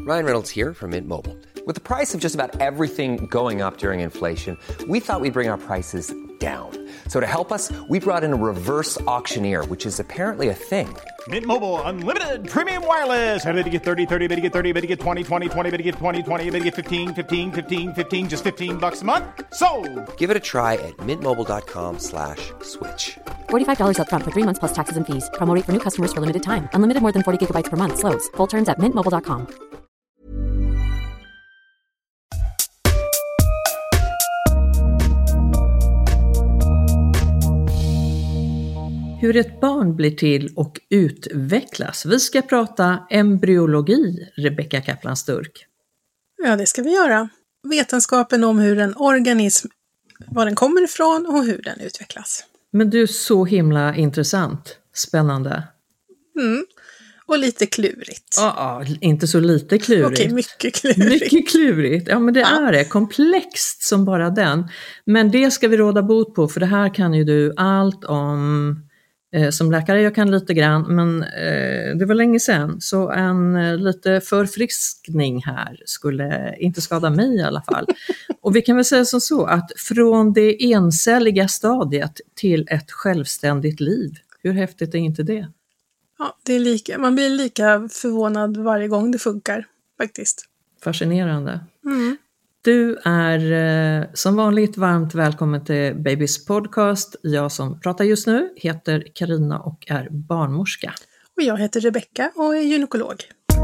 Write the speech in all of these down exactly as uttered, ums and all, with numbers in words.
Ryan Reynolds here from Mint Mobile. With the price of just about everything going up during inflation, we thought we'd bring our prices down. So to help us, we brought in a reverse auctioneer, which is apparently a thing. Mint Mobile Unlimited Premium Wireless. How to get thirty, thirty, how to get thirty, how to get twenty, twenty, twenty, how to get twenty, twenty, how to get fifteen, fifteen, fifteen, fifteen, just fifteen bucks a month? Sold! Give it a try at mintmobile.com slash switch. forty-five dollars up front for three months plus taxes and fees. Promo rate for new customers for limited time. Unlimited more than forty gigabytes per month. Slows full terms at mint mobile dot com. Hur ett barn blir till och utvecklas. Vi ska prata embryologi, Rebecka Kaplan-Sturk. Ja, det ska vi göra. Vetenskapen om hur en organism, var den kommer ifrån och hur den utvecklas. Men du, så himla intressant. Spännande. Mm. Och lite klurigt. Ja, ja, inte så lite klurigt. Okej, mycket klurigt. Mycket klurigt. Ja, men det ja. är det. Komplext som bara den. Men det ska vi råda bot på, för det här kan ju du allt om. Eh, som läkare, jag kan lite grann, men eh, det var länge sedan. Så en eh, lite förfriskning här skulle inte skada mig i alla fall. Och vi kan väl säga som så att från det encelliga stadiet till ett självständigt liv. Hur häftigt är inte det? Ja, det är lika, man blir lika förvånad varje gång det funkar, faktiskt. Fascinerande. Mm. Du är eh, som vanligt varmt välkommen till Babys podcast. Jag som pratar just nu heter Karina och är barnmorska. Och jag heter Rebecka och är gynekolog.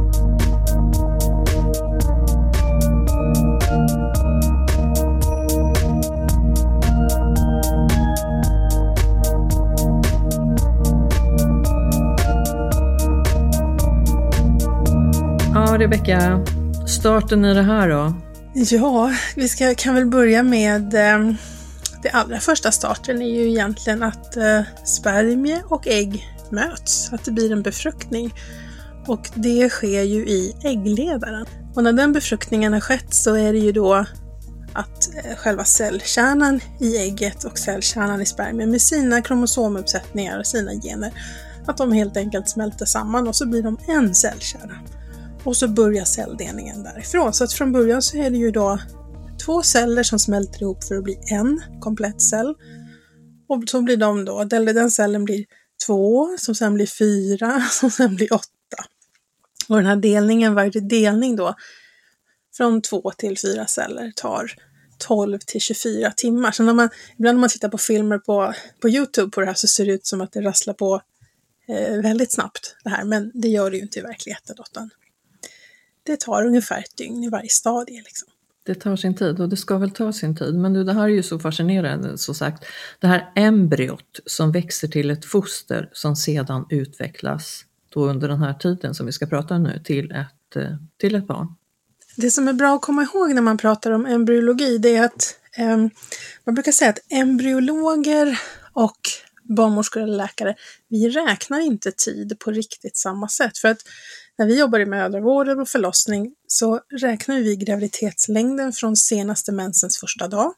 Ja, Rebecka, starten i det här då? Ja, vi ska, kan väl börja med eh, det allra första starten är ju egentligen att eh, spermie och ägg möts, att det blir en befruktning. Och det sker ju i äggledaren. Och när den befruktningen har skett så är det ju då att eh, själva cellkärnan i ägget och cellkärnan i spermien med sina kromosomuppsättningar och sina gener, att de helt enkelt smälter samman och så blir de en cellkärna. Och så börjar celldelningen därifrån. Så att från början så är det ju då två celler som smälter ihop för att bli en komplett cell. Och så blir de då, eller den cellen blir två, som sen blir fyra, som sen blir åtta. Och den här delningen, varje delning då, från två till fyra celler tar tolv till tjugofyra timmar. Så när man, ibland när man tittar på filmer på, på YouTube på det här så ser det ut som att det rasslar på eh, väldigt snabbt det här. Men det gör det ju inte i verkligheten då. Det tar ungefär ett dygn i varje stadie liksom. Det tar sin tid och det ska väl ta sin tid. Men du, det här är ju så fascinerande, så sagt. Det här embryot som växer till ett foster som sedan utvecklas då under den här tiden som vi ska prata om nu till ett, till ett barn. Det som är bra att komma ihåg när man pratar om embryologi, det är att eh, man brukar säga att embryologer och barnmorskor eller läkare, vi räknar inte tid på riktigt samma sätt. För att när vi jobbar i mödravård och förlossning så räknar vi graviditetslängden från senaste mensens första dag.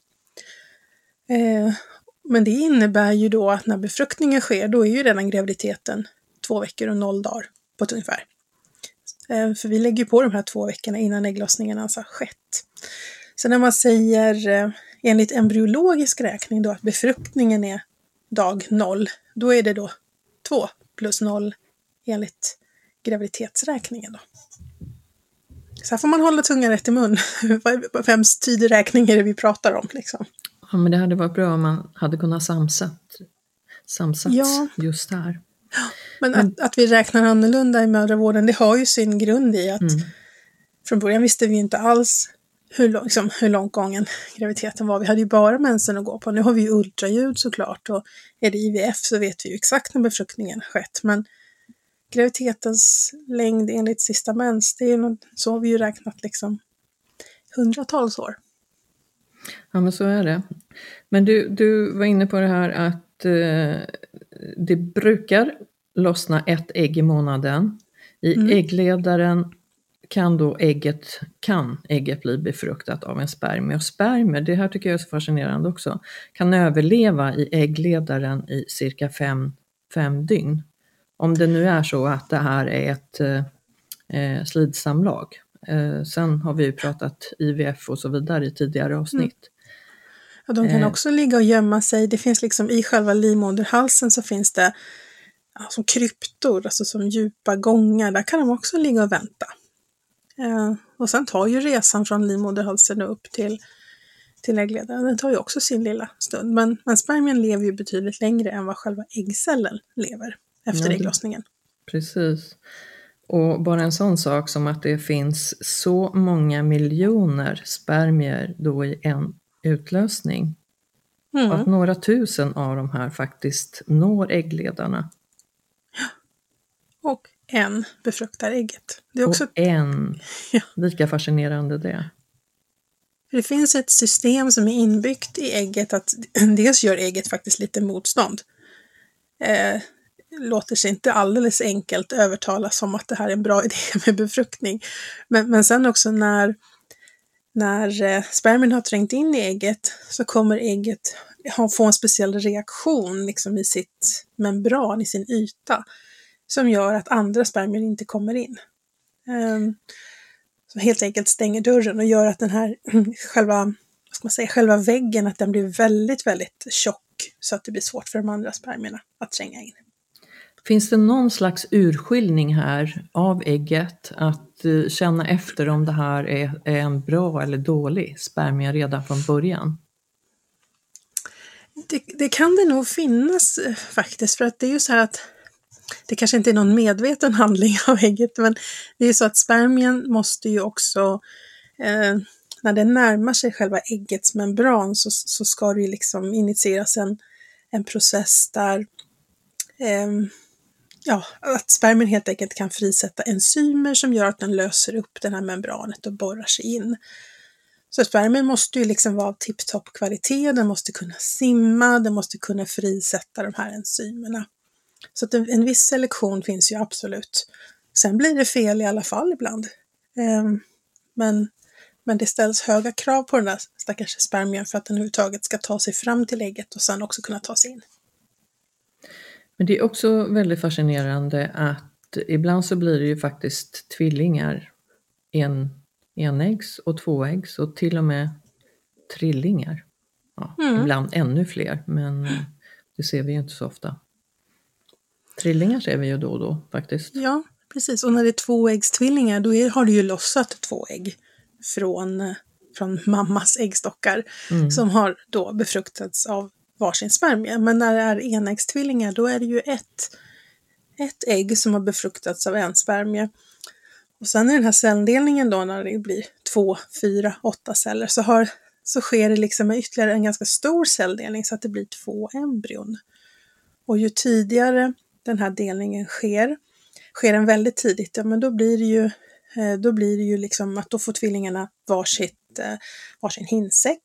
Eh, men det innebär ju då att när befruktningen sker, då är ju redan graviditeten två veckor och noll dagar på ett ungefär. Eh, för vi lägger på de här två veckorna innan ägglossningen alltså har skett. Så när man säger eh, enligt embryologisk räkning då att befruktningen är dag noll, då är det då två plus noll enligt graviditetsräkningen då. Så här får man hålla tungan rätt i mun. Vems tideräkning är det vi pratar om liksom? Ja, men det hade varit bra om man hade kunnat samsat, samsats ja. just här. Men, men att, att vi räknar annorlunda i mödravården, det har ju sin grund i att mm. från början visste vi inte alls hur, lång, liksom, hur långt gången graviditeten var. Vi hade ju bara mensen att gå på. Nu har vi ju ultraljud såklart, och är det I V F så vet vi ju exakt när befruktningen skett. Men graviditetens längd enligt sista mens, det är något, så har vi ju räknat liksom hundratals år. Ja, men så är det. Men du, du var inne på det här att eh, det brukar lossna ett ägg i månaden. I mm. äggledaren kan då ägget, kan ägget bli befruktat av en spermie. Och spermier, det här tycker jag är så fascinerande också, kan överleva i äggledaren i cirka fem, fem dygn. Om det nu är så att det här är ett eh, slidsamlag. Eh, sen har vi ju pratat I V F och så vidare i tidigare avsnitt. Mm. Ja, de kan eh. också ligga och gömma sig. Det finns liksom i själva livmoderhalsen så finns det ja, som kryptor, alltså som djupa gångar. Där kan de också ligga och vänta. Eh, och sen tar ju resan från livmoderhalsen upp till, till äggledaren. Den tar ju också sin lilla stund. Men, men spermien lever ju betydligt längre än vad själva äggcellen lever efter ja, ägglossningen. Precis. Och bara en sån sak som att det finns så många miljoner spermier då i en utlösning. Mm. Att några tusen av de här faktiskt når äggledarna. Och en befruktar ägget. Det är också... Och en. Ja. Lika fascinerande det. Det finns ett system som är inbyggt i ägget att dels gör ägget faktiskt lite motstånd. Eh, låter sig inte alldeles enkelt övertalas som att det här är en bra idé med befruktning. Men, men sen också när, när eh, spermien har trängt in i ägget så kommer ägget ha, få en speciell reaktion liksom i sitt membran, i sin yta. Som gör att andra spermier inte kommer in. Um, som helt enkelt stänger dörren och gör att den här själva, vad ska man säga, själva väggen att den blir väldigt, väldigt tjock så att det blir svårt för de andra spermierna att tränga in. Finns det någon slags urskiljning här av ägget att uh, känna efter om det här är, är en bra eller dålig spermie redan från början? Det, det kan det nog finnas faktiskt, för att det är ju så här att det kanske inte är någon medveten handling av ägget, men det är så att spermien måste ju också, eh, när den närmar sig själva äggets membran så, så ska det ju liksom initieras en, en process där eh, ja, att spermien helt enkelt kan frisätta enzymer som gör att den löser upp den här membranet och borrar sig in. Så spermien måste ju liksom vara av tipptopp kvalitet, den måste kunna simma, den måste kunna frisätta de här enzymerna. Så att en, en viss selektion finns ju absolut. Sen blir det fel i alla fall ibland. Um, men, men det ställs höga krav på den där stackars spermien för att den överhuvudtaget ska ta sig fram till ägget och sen också kunna ta sig in. Men det är också väldigt fascinerande att ibland så blir det ju faktiskt tvillingar, en, enäggs och tvåäggs och till och med trillingar. Ja, mm. Ibland ännu fler, men det ser vi ju inte så ofta. Trillingar ser vi ju då och då faktiskt. Ja, precis. Och när det är tvåäggstvillingar då är, har du ju lossat två ägg från, från mammas äggstockar mm. som har då befruktats av varsin spermie. Men när det är enäggstvillingar då är det ju ett, ett ägg som har befruktats av en spermie. Och sen i den här celldelningen då när det blir två, fyra, åtta celler så, har, så sker det liksom ytterligare en ganska stor celldelning så att det blir två embryon. Och ju tidigare den här delningen sker, sker den väldigt tidigt, ja men då blir det ju, då blir det ju liksom att då får tvillingarna varsitt, varsin hinsäck.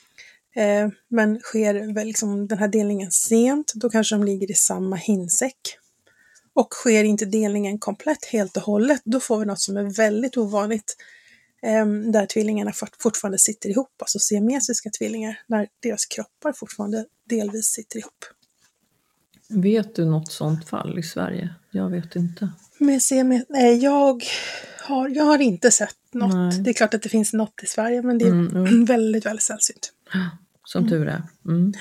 Men sker väl liksom den här delningen sent, då kanske de ligger i samma hinsäck. Och sker inte delningen komplett helt och hållet, då får vi något som är väldigt ovanligt. Där tvillingarna fortfarande sitter ihop, alltså siamesiska tvillingar, när deras kroppar fortfarande delvis sitter ihop. Vet du något sånt fall i Sverige? Jag vet inte. Men se, nej, jag, har, jag har inte sett något. Nej. Det är klart att det finns något i Sverige, men det är mm, mm. väldigt, väldigt sällsynt. Som tur är. Mm.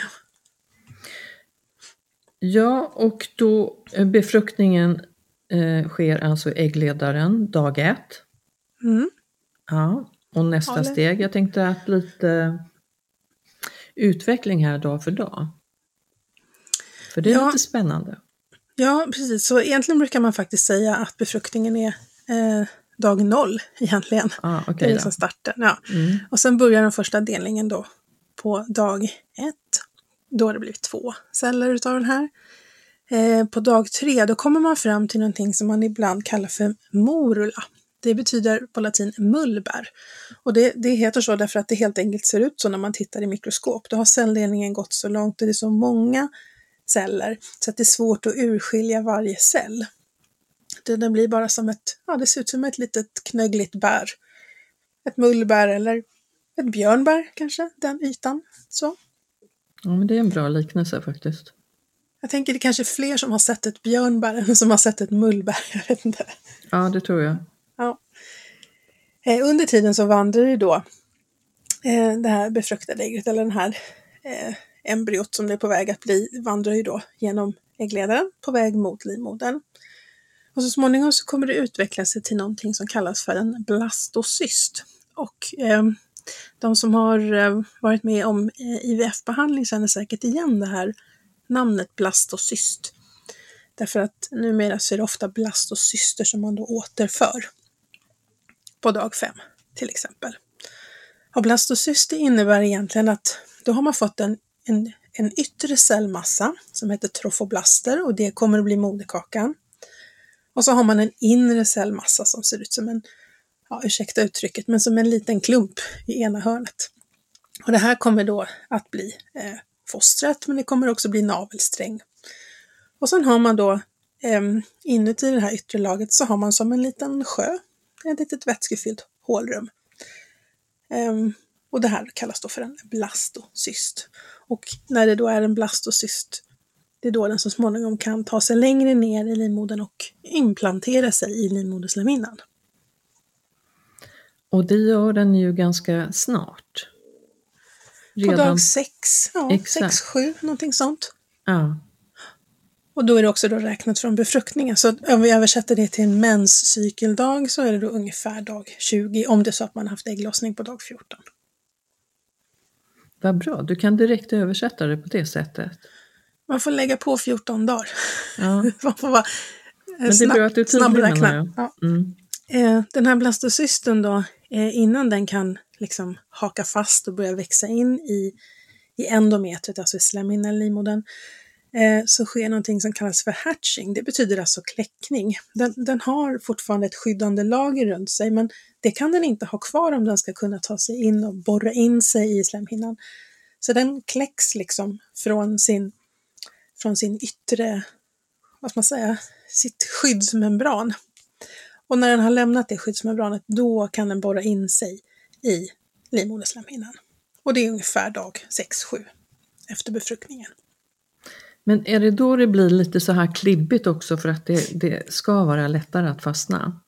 Ja, och då befruktningen eh, sker alltså i äggledaren dag ett. Mm. Ja, och nästa ja, steg, jag tänkte att lite utveckling här dag för dag. För det är ja. lite spännande. Ja, precis. Så egentligen brukar man faktiskt säga att befruktningen är eh, dag noll egentligen. Ah, okay, det är liksom starten. Ja. Mm. Och sen börjar den första delningen då på dag ett. Då har det blivit två celler utav den här. Eh, på dag tre då kommer man fram till någonting som man ibland kallar för morula. Det betyder på latin mullbär. Och det, det heter så därför att det helt enkelt ser ut så när man tittar i mikroskop. Då har celldelningen gått så långt och det är så många celler så att det är svårt att urskilja varje cell. Det, det blir bara som ett, ja det ser ut som ett litet knöggligt bär. Ett mullbär eller ett björnbär kanske, den ytan. Så. Ja, men det är en bra liknelse faktiskt. Jag tänker det kanske är fler som har sett ett björnbär än som har sett ett mullbär, jag vet inte. Ja, det tror jag. Ja. Eh, under tiden så vandrar ju då eh, det här befruktade ägget, eller den här eh, embryot som det är på väg att bli, vandrar ju då genom äggledaren på väg mot livmodern. Och så småningom så kommer det utveckla sig till någonting som kallas för en blastocyst. Och eh, de som har eh, varit med om eh, I V F-behandling känner säkert igen det här namnet blastocyst. Därför att numera så är det ofta blastocyster som man då återför på dag fem till exempel. Och blastocyst innebär egentligen att då har man fått en, en, en yttre cellmassa som heter trofoblaster, och det kommer att bli moderkakan. Och så har man en inre cellmassa som ser ut som en, ja, ursäkta uttrycket, men som en liten klump i ena hörnet. Och det här kommer då att bli eh, fostret, men det kommer också bli navelsträng. Och sen har man då eh, inuti det här yttre laget så har man som en liten sjö, ett litet vätskefyllt hålrum. Eh, och det här kallas då för en blastocyst. Och när det då är en blastocyst, det är då den så småningom kan ta sig längre ner i livmodern och implantera sig i livmoderslemhinnan. Och det gör den ju ganska snart. Redan. På dag sex, ja, Exakt. sex, sju, någonting sånt. Ja. Och då är det också då räknat från befruktningen. Så om vi översätter det till en menscykeldag så är det då ungefär dag tjugo, om det är så att man har haft ägglossning på dag fjorton. Vad bra, du kan direkt översätta det på det sättet. Man får lägga på fjorton dagar. Ja. Man får vara Men det är bra att du snabbräkna. Ja. Mm. Eh, den här blastocysten då, eh, innan den kan liksom haka fast och börja växa in i, i endometret, alltså i slemhinnan i livmodern, eh, så sker någonting som kallas för hatching. Det betyder alltså kläckning. Den, den har fortfarande ett skyddande lager runt sig, men det kan den inte ha kvar om den ska kunna ta sig in och borra in sig i slemhinnan. Så den kläcks liksom från sin, från sin yttre, vad ska man säga, sitt skyddsmembran. Och när den har lämnat det skyddsmembranet, då kan den borra in sig i livmoderslemhinnan. Och det är ungefär dag sex sju efter befruktningen. Men är det då det blir lite så här klibbigt också för att det, det ska vara lättare att fastna?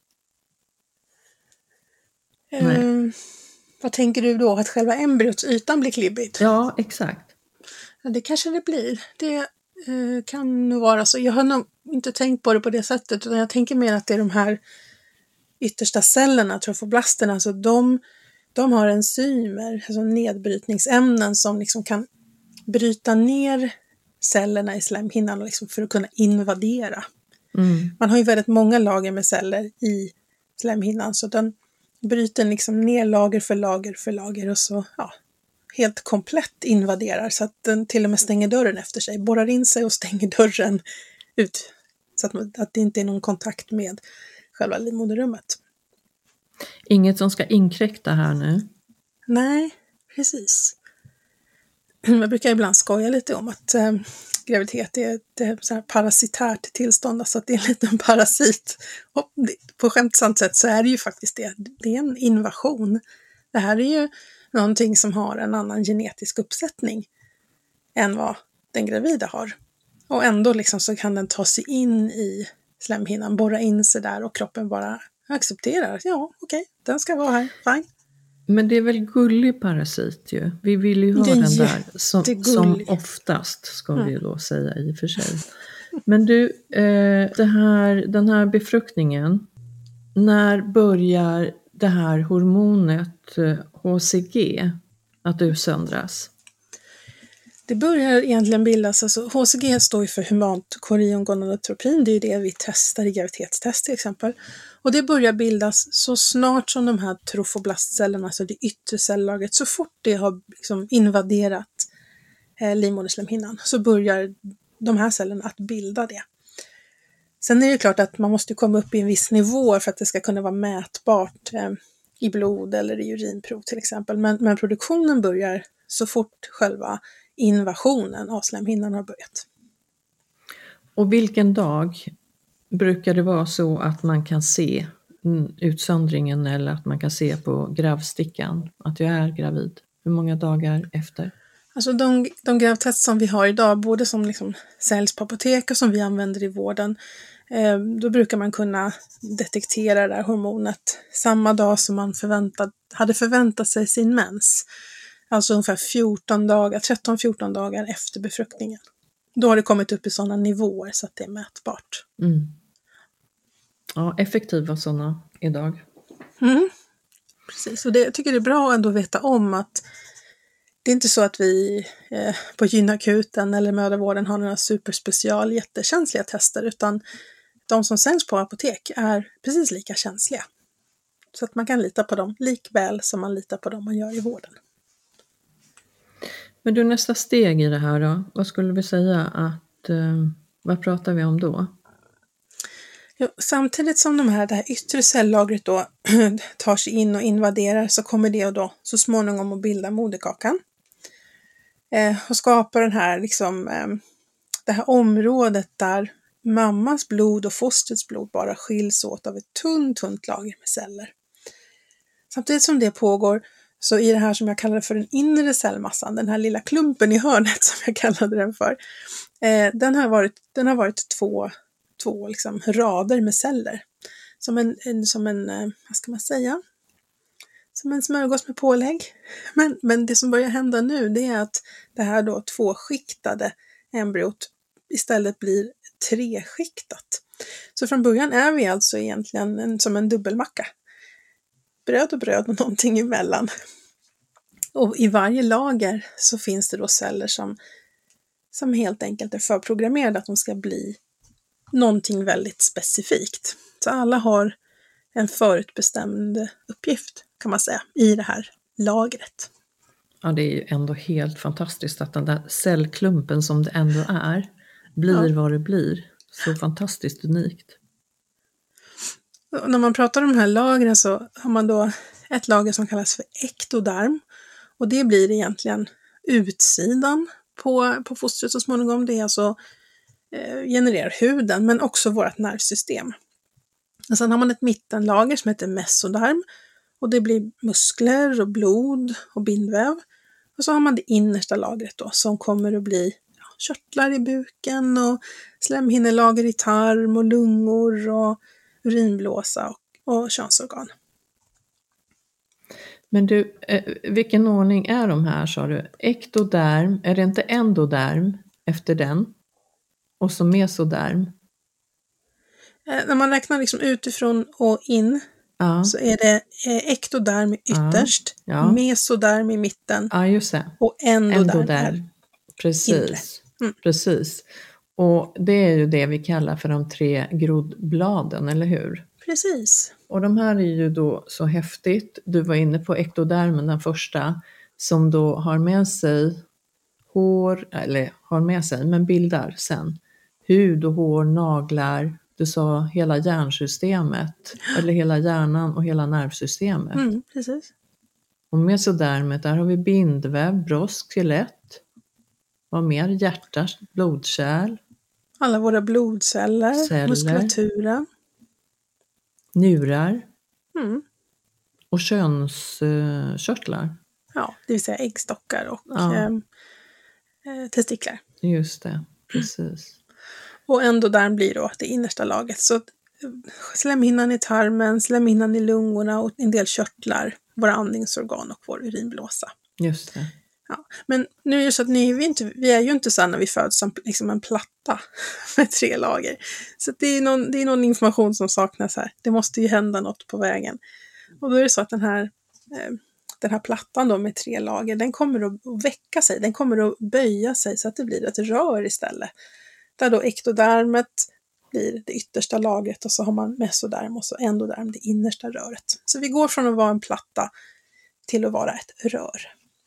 Eh, vad tänker du då? Att själva embryots ytan blir klibbigt? Ja, exakt. Ja, det kanske det blir. Det eh, kan nog vara så. Jag har nog inte tänkt på det på det sättet, utan jag tänker mer att det är de här yttersta cellerna, trofoblasterna, alltså de, de har enzymer, alltså nedbrytningsämnen som liksom kan bryta ner cellerna i slemhinnan och liksom för att kunna invadera. Mm. Man har ju väldigt många lager med celler i slemhinnan, så den bryter liksom ner lager för lager för lager och så ja, helt komplett invaderar, så att den till och med stänger dörren efter sig, borrar in sig och stänger dörren ut, så att, att det inte är någon kontakt med själva livmoderrummet. Inget som ska inkräkta här nu? Nej, precis. Jag brukar ibland skoja lite om att eh, graviditet är ett eh, så här parasitärt tillstånd, alltså att det är en liten parasit. Och det, på skämtsamt sätt så är det ju faktiskt det. Det är en invasion. Det här är ju någonting som har en annan genetisk uppsättning än vad den gravida har. Och ändå liksom så kan den ta sig in i slemhinnan, borra in sig där och kroppen bara accepterar. Ja, okej, okay, den ska vara här, fine. Men det är väl gullig parasit ju. Vi vill ju ha den där som, som oftast, ska mm. vi då säga i och för sig. Men du, eh, det här, den här befruktningen, när börjar det här hormonet eh, H C G att utsöndras? Det börjar egentligen bildas, alltså H C G står ju för humant choriongonadotropin, det är ju det vi testar i graviditetstest till exempel. Och det börjar bildas så snart som de här trofoblastcellerna, alltså det yttre cellagret, så fort det har liksom invaderat eh, livmoderslemhinnan så börjar de här cellerna att bilda det. Sen är det klart att man måste komma upp i en viss nivå för att det ska kunna vara mätbart eh, i blod eller i urinprov till exempel. Men, men produktionen börjar så fort själva invasionen av slemhinnan har börjat. Och vilken dag brukar det vara så att man kan se utsöndringen eller att man kan se på gravstickan att jag är gravid? Hur många dagar efter? Alltså de, de gravtest som vi har idag, både som liksom säljs på apotek och som vi använder i vården, eh, då brukar man kunna detektera det här hormonet samma dag som man förväntat, hade förväntat sig sin mens. Alltså ungefär fjorton dagar, tretton fjorton dagar efter befruktningen. Då har det kommit upp i sådana nivåer så att det är mätbart. Mm. Ja, effektiva sådana idag. Mm. Precis, och det, jag tycker det är bra ändå att veta om att det är inte så att vi eh, på gynakuten eller mödravården har några superspecial jättekänsliga tester, utan de som säljs på apotek är precis lika känsliga. Så att man kan lita på dem likväl som man litar på dem man gör i vården. Men du, nästa steg i det här då? Vad skulle vi säga att, eh, vad pratar vi om då? Jo, samtidigt som de här, det här yttre cellagret då tar sig in och invaderar, så kommer det då så småningom att bilda moderkakan. Eh, och skapa den här, liksom, eh, det här området där mammas blod och fostrets blod bara skiljs åt av ett tunt, tunt lager med celler. Samtidigt som det pågår, så i det här som jag kallar för den inre cellmassan, den här lilla klumpen i hörnet som jag kallade den för, eh, den har varit, den har varit två, två liksom rader med celler. Som en, en, som en eh, vad ska man säga? Som en smörgås med pålägg. Men, men det som börjar hända nu, det är att det här då tvåskiktade embryot istället blir treskiktat. Så från början är vi alltså egentligen en, som en dubbelmacka. Bröd och bröd och någonting emellan. Och i varje lager så finns det då celler som, som helt enkelt är förprogrammerade att de ska bli någonting väldigt specifikt. Så alla har en förutbestämd uppgift, kan man säga, i det här lagret. Ja, det är ju ändå helt fantastiskt att den där cellklumpen som det ändå är blir ja. vad det blir. Så fantastiskt unikt. Och när man pratar om de här lagren så har man då ett lager som kallas för ektoderm. Och det blir egentligen utsidan på, på fostret så småningom. Det är alltså eh, genererar huden, men också vårt nervsystem. Och sen har man ett mittenlager som heter mesoderm. Och det blir muskler och blod och bindväv. Och så har man det innersta lagret då, som kommer att bli ja, körtlar i buken och slemhinnelager i tarm och lungor och urinblåsa och, och könsorgan. Men du, eh, vilken ordning är de här, sa du? Ektoderm, är det inte endoderm efter den? Och så mesoderm? Eh, när man räknar liksom utifrån och in ja. så är det eh, ektoderm ytterst, ja. Ja. mesoderm i mitten ja, just det. och endoderm, endoderm. Precis. Mm. Precis. Och det är ju det vi kallar för de tre grodbladen, eller hur? Precis. Och de här är ju då så häftigt. Du var inne på ektodermen, den första, som då har med sig hår, eller har med sig, men bildar sen hud och hår, naglar, du sa hela hjärnsystemet, eller hela hjärnan och hela nervsystemet. Mm, precis. Och mesodermet, där har vi bindväv, brosk, skelett. Vad mer? Hjärta, blodkärl. Alla våra blodceller, celler, muskulaturen. Njurar. Mm. Och könskörtlar. Uh, ja, det vill säga äggstockar och ja. eh, testiklar. Just det, precis. Och endoderm blir då det innersta laget. Så slemhinnan i tarmen, slemhinnan i lungorna och en del körtlar, våra andningsorgan och vår urinblåsa. Just det. Ja. Men nu är det så att ni, vi, inte, vi är ju inte så när vi föds som liksom en platta med tre lager. Så det är, någon, det är någon information som saknas här. Det måste ju hända något på vägen. Och då är det så att den här, eh, den här plattan då med tre lager, den kommer att väcka sig. Den kommer att böja sig så att det blir ett rör istället. Där då ektodermet blir det yttersta lagret och så har man mesoderm och så endoderm, det innersta röret. Så vi går från att vara en platta till att vara ett rör.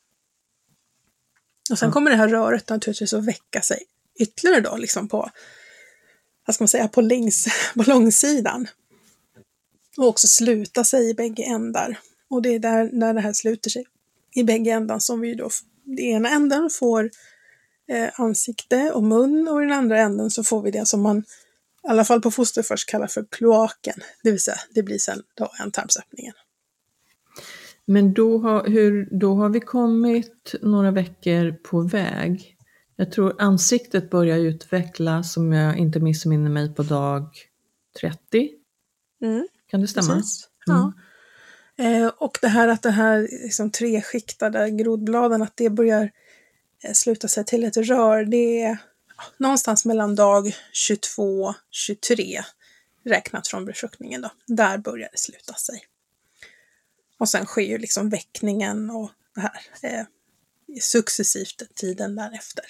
Och sen kommer det här röret naturligtvis att väcka sig ytterligare då, liksom på, vad ska man säga, på, längs, på långsidan. Och också sluta sig i bägge ändar. Och det är där, när det här sluter sig i bägge ändar som vi då, i ena änden får eh, ansikte och mun och i den andra änden så får vi det som man, i alla fall på foster först, kallar för kloaken. Det vill säga, det blir sen då ändtarmsöppningen. Men då har, hur, då har vi kommit några veckor på väg. Jag tror ansiktet börjar utvecklas, som jag inte missminner mig, på dag trettio. Mm. Kan det stämma? Precis. Ja. Eh, och det här att det här liksom treskiktade grodbladen, att det börjar eh, sluta sig till ett rör, det är ja, någonstans mellan dag tjugotvå till tjugotre räknat från befruktningen då. Där börjar det sluta sig. Och sen sker ju liksom väckningen och det här eh, successivt tiden därefter.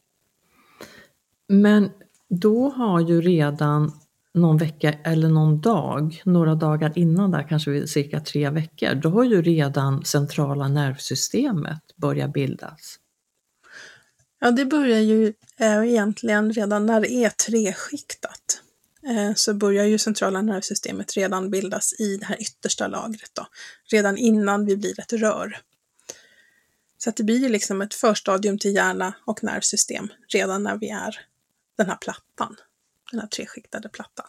Men då har ju redan någon vecka eller någon dag, några dagar innan där, kanske cirka tre veckor, då har ju redan centrala nervsystemet börjat bildas. Ja, det börjar ju eh, egentligen redan när det är treskiktat. Eh, så börjar ju centrala nervsystemet redan bildas i det här yttersta lagret då. Redan innan vi blir ett rör. Så att det blir ju liksom ett förstadium till hjärna och nervsystem redan när vi är den här plattan. Den här treskiktade plattan.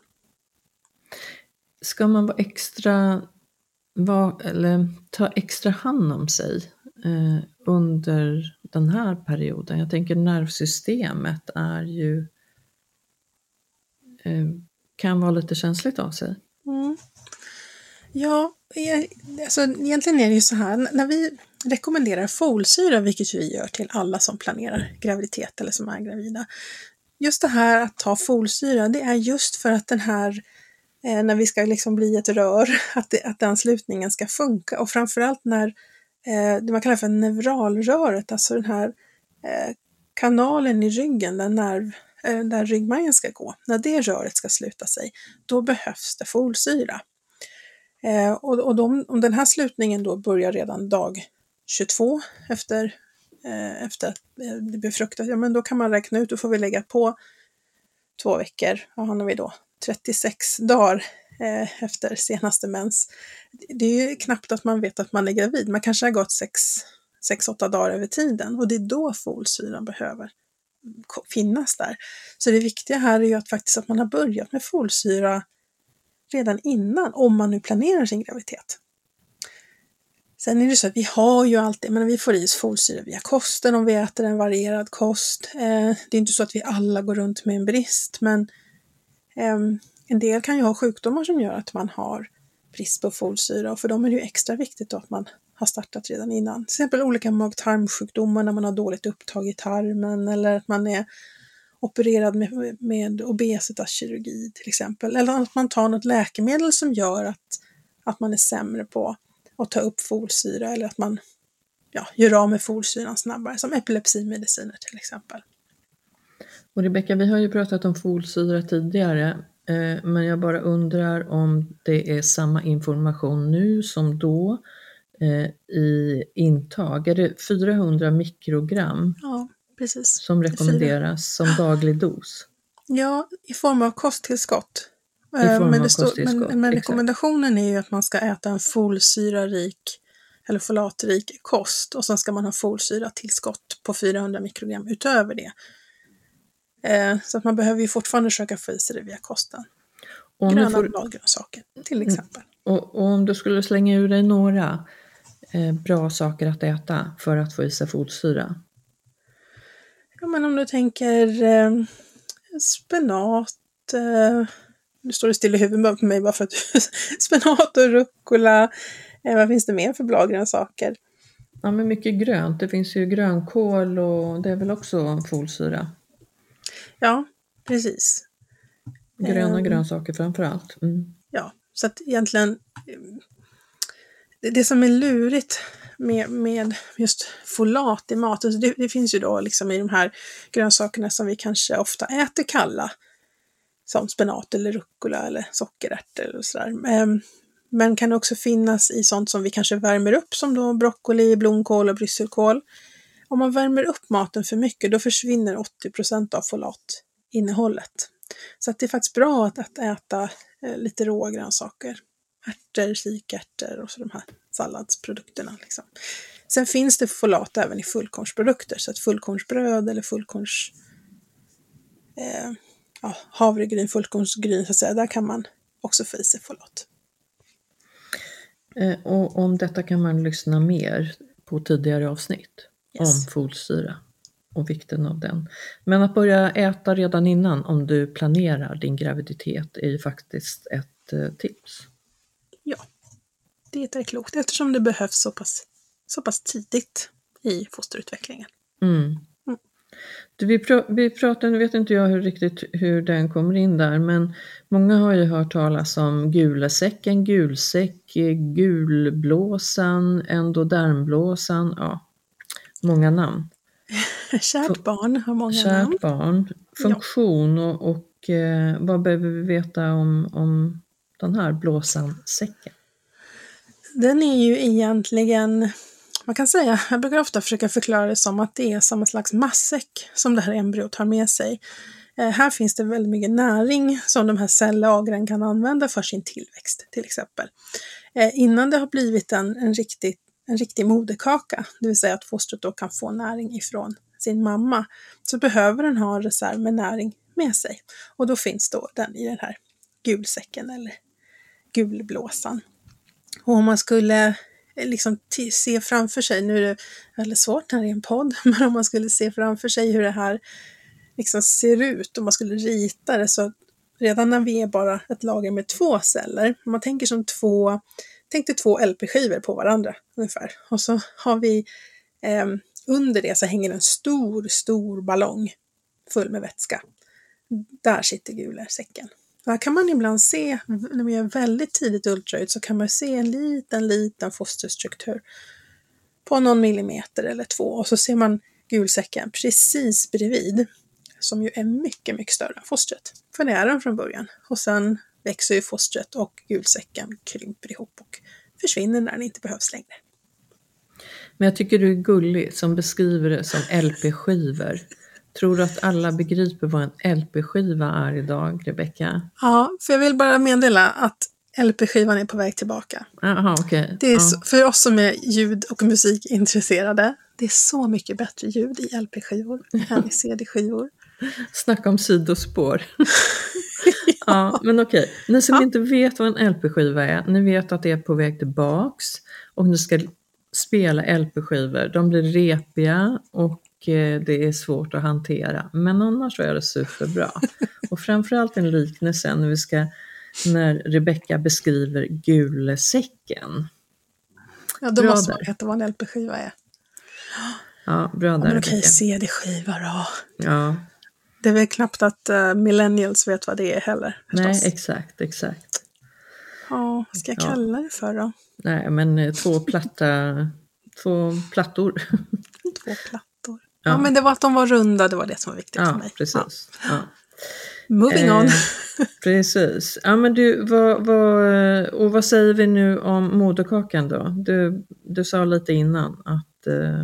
Ska man vara extra, var, eller ta extra hand om sig eh, under den här perioden? Jag tänker nervsystemet är ju eh, kan vara lite känsligt av sig. Mm. Ja, alltså egentligen är det ju så här, när vi rekommenderar folsyra, vilket vi gör till alla som planerar graviditet eller som är gravida. Just det här att ta folsyra, det är just för att den här, eh, när vi ska liksom bli ett rör, att, det, att den slutningen ska funka. Och framförallt när eh, det man kallar för neuralröret, alltså den här eh, kanalen i ryggen, där, nerv, eh, där ryggmärgen ska gå, när det röret ska sluta sig, då behövs det folsyra. Eh, och och de, om den här slutningen då börjar redan dag tjugotvå efter efter att det befruktas, ja men då kan man räkna ut, då får vi lägga på två veckor, vad har vi då? trettiosex dagar eh, efter senaste mens. Det är ju knappt att man vet att man är gravid, man kanske har gått sex åtta dagar över tiden och det är då folsyran behöver finnas där. Så det viktiga här är ju att faktiskt att man har börjat med folsyra redan innan, om man nu planerar sin graviditet. Sen är det så att vi har ju alltid, men vi får i oss folsyra via kosten om vi äter en varierad kost. Eh, det är inte så att vi alla går runt med en brist, men eh, en del kan ju ha sjukdomar som gör att man har brist på folsyra, och för dem är det ju extra viktigt att man har startat redan innan. Till exempel olika mag-tarmsjukdomar när man har dåligt upptag i tarmen, eller att man är opererad med, med obesitaskirurgi till exempel, eller att man tar något läkemedel som gör att, att man är sämre på att ta upp folsyra, eller att man ja, gör av med folsyran snabbare, som epilepsimediciner till exempel. Och Rebecka, vi har ju pratat om folsyra tidigare, eh, men jag bara undrar om det är samma information nu som då eh, i intag. Är det fyrahundra mikrogram Ja, precis. som rekommenderas som daglig dos? Ja, i form av kosttillskott. I form men, av det stå, kosttillskott, men, men exakt. rekommendationen är ju att man ska äta en folsyrarik eller folatrik kost, och sen ska man ha folsyratillskott på fyrahundra mikrogram utöver det. Eh, så att man behöver ju fortfarande försöka få i sig det via kosten. Om Gröna får... bladgrönsaker till exempel. Och, och om du skulle slänga ur dig några eh, bra saker att äta för att få i sig folsyra? Ja, men om du tänker eh, spenat, eh, nu står det still i huvudet på mig bara för att spenat och rucola, eh, vad finns det mer för bladgrönsaker? Ja, men mycket grönt. Det finns ju grönkål och det är väl också folsyra. Ja, precis. Gröna um, grönsaker framför allt. Mm. Ja, så att egentligen det, det som är lurigt med, med just folat i mat, alltså det, det finns ju då liksom i de här grönsakerna som vi kanske ofta äter kalla, som spenat eller rucola eller sockerärtor eller sådär. Um, men kan också finnas i sånt som vi kanske värmer upp, som då broccoli, blomkål och brysselkål. Om man värmer upp maten för mycket, då försvinner åttio procent av folatinnehållet. Så att det är faktiskt bra att, att äta eh, lite råa grönsaker. Ärtor, kikärtor och så de här salladsprodukterna. Liksom. Sen finns det folat även i fullkornsprodukter. Så att fullkornsbröd eller fullkorns eh, ja, havregryn, fullkornsgryn så att säga, där kan man också få i sig folat. Eh, och om detta kan man lyssna mer på tidigare avsnitt. Yes. Om folsyra. och vikten av den. Men att börja äta redan innan om du planerar din graviditet är ju faktiskt ett eh, tips. Ja, det är klokt eftersom det behövs så pass, så pass tidigt i fosterutvecklingen. Mm. Mm. Du, vi, pr- vi pratar, nu vet inte jag hur riktigt hur den kommer in där, men många har ju hört talas om gulesäcken, gulsäck, gulblåsan, endodermblåsan, ja, många namn. Kärt barn har många Kärt namn. Kärt barn, funktion ja. och, och eh, vad behöver vi veta om, om den här blåsan, säcken? Den är ju egentligen, man kan säga, jag brukar ofta försöka förklara det som att det är som en slags matsäck som det här embryot har med sig. Eh, här finns det väldigt mycket näring som de här cellagren kan använda för sin tillväxt till exempel. Eh, innan det har blivit en, en, riktig, en riktig moderkaka, det vill säga att fostret då kan få näring ifrån sin mamma, så behöver den ha en reserv med näring med sig. Och då finns då den i den här gulsäcken eller gulblåsan. Och om man skulle liksom t- se framför sig, nu är det väldigt svårt här i en podd, men om man skulle se framför sig hur det här liksom ser ut, om man skulle rita det, så redan när vi är bara ett lager med två celler, om man tänker som två, tänk dig två L P-skivor på varandra ungefär, och så har vi eh, under det så hänger en stor, stor ballong full med vätska. Där sitter gulsäcken. Här kan man ibland se, när man gör väldigt tidigt ultraljud, så kan man se en liten, liten fosterstruktur på någon millimeter eller två. Och så ser man gulsäcken precis bredvid, som ju är mycket, mycket större än fostret. För det är den från början. Och sen växer ju fostret och gulsäcken krymper ihop och försvinner när den inte behövs längre. Men jag tycker du är gullig som beskriver det som L P-skivor. Tror du att alla begriper vad en L P-skiva är idag, Rebecka? Ja, för jag vill bara meddela att L P-skivan är på väg tillbaka. Aha, okay. Det är ja. så, för oss som är ljud- och musikintresserade, det är så mycket bättre ljud i L P-skivor än i C D-skivor. Snacka om sidospår. ja. ja, men okej. Okay. Ni som ja. inte vet vad en L P-skiva är, ni vet att det är på väg tillbaks och ni ska spela L P-skivor. De blir repiga och det är svårt att hantera, men annars så är det superbra. Och framförallt en liknelse när vi ska, när Rebecka beskriver gulsäcken. Ja, då bra måste man veta vad en L P-skiva är. Ja, bra där. Ja, okej, C D-skiva då. Ja. Det är väl knappt att uh, millennials vet vad det är heller. Förstås. Nej, exakt, exakt. Ja, vad ska jag kalla det för då? Nej, men två platta, två plattor. Två plattor. Ja. ja, men det var att de var runda, det var det som var viktigt ja, för mig. Precis. Ja, ja. Moving on. Eh, precis. Ja, men du, vad, vad, och vad säger vi nu om moderkakan då? Du, du sa lite innan att... Eh...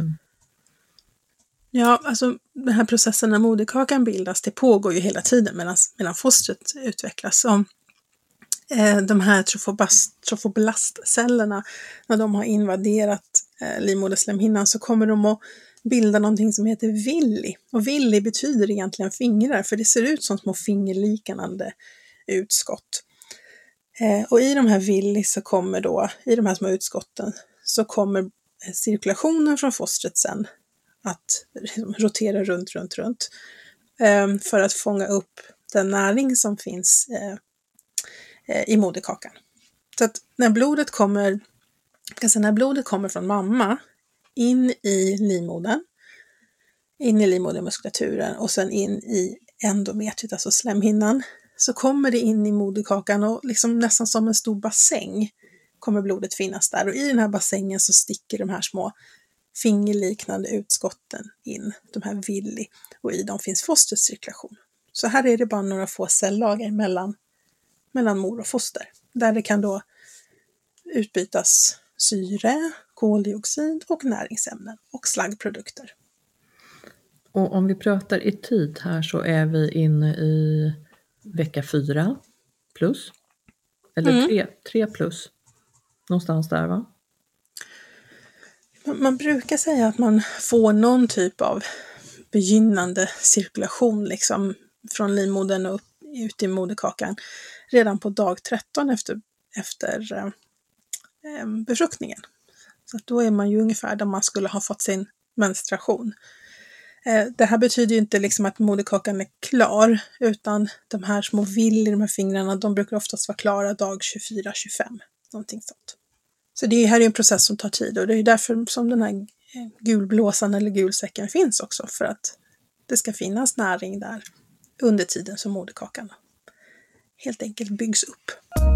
Ja, alltså den här processen när moderkakan bildas, det pågår ju hela tiden medan, medan fostret utvecklas. Och, eh, de här trofobast, trofoblastcellerna, när de har invaderat eh, livmoderslemhinnan, så kommer de att bilda någonting som heter villi. Och villi betyder egentligen fingrar, för det ser ut som små fingerliknande utskott. Eh, och i de här villi så kommer då, i de här små utskotten, så kommer cirkulationen från fostret sen att liksom rotera runt, runt, runt. Eh, för att fånga upp den näring som finns eh, eh, i moderkakan. Så att när blodet kommer, alltså när blodet kommer från mamma in i livmodern, in i livmodermuskulaturen och sen in i endometriet, alltså slemhinnan, så kommer det in i moderkakan och liksom nästan som en stor bassäng kommer blodet finnas där. Och i den här bassängen så sticker de här små fingerliknande utskotten in, de här villi, och i dem finns fostrets cirkulation. Så här är det bara några få cellager mellan, mellan mor och foster, där det kan då utbytas syre, koldioxid och näringsämnen och slaggprodukter. Och om vi pratar i tid här så är vi inne i vecka fyra plus, eller mm. tre, tre plus, någonstans där va? Man brukar säga att man får någon typ av begynnande cirkulation liksom från livmodern och ut i moderkakan redan på dag tretton efter, efter eh, befruktningen. Så att då är man ju ungefär där man skulle ha fått sin menstruation. Eh, det här betyder ju inte liksom att moderkakan är klar, utan de här små vill i de här fingrarna, de brukar oftast vara klara dag tjugofyra till tjugofem. Någonting sånt. Så det här är en process som tar tid, och det är därför som den här gulblåsan eller gulsäcken finns också, för att det ska finnas näring där under tiden som moderkakan helt enkelt byggs upp.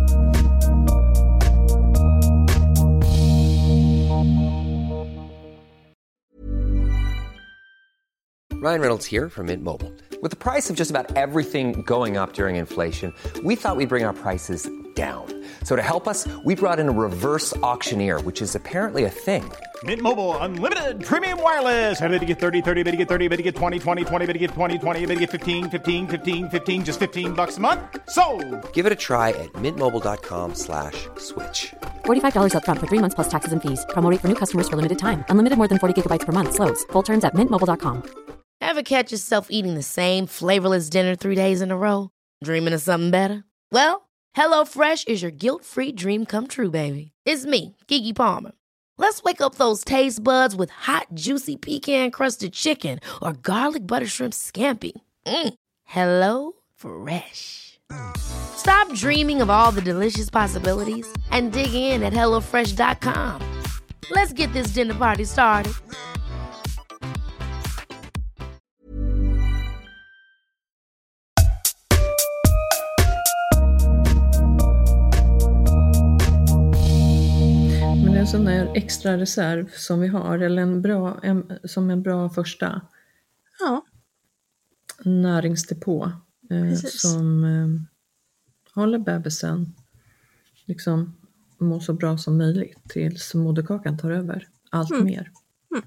Ryan Reynolds here from Mint Mobile. With the price of just about everything going up during inflation, we thought we'd bring our prices down. So to help us, we brought in a reverse auctioneer, which is apparently a thing. Mint Mobile Unlimited Premium Wireless. How to get thirty, thirty, how to get thirty, how to get twenty, twenty, twenty, how to get twenty, twenty, how to get fifteen, fifteen, fifteen, fifteen, just fifteen bucks a month? Sold! Give it a try at mintmobile.com slash switch. forty-five dollars up front for three months plus taxes and fees. Promo rate for new customers for limited time. Unlimited more than forty gigabytes per month slows. Full terms at mint mobile dot com. Ever catch yourself eating the same flavorless dinner three days in a row? Dreaming of something better? Well, HelloFresh is your guilt-free dream come true, baby. It's me, Keke Palmer. Let's wake up those taste buds with hot, juicy pecan-crusted chicken or garlic butter shrimp scampi. Mm. Hello Fresh. Stop dreaming of all the delicious possibilities and dig in at hello fresh dot com. Let's get this dinner party started. Men det är en sån där extra reserv som vi har, eller en bra, en, som en bra första Ja. näringsdepå eh, som eh, håller bebisen liksom må så bra som möjligt tills moderkakan tar över allt Mm. mer. Mm.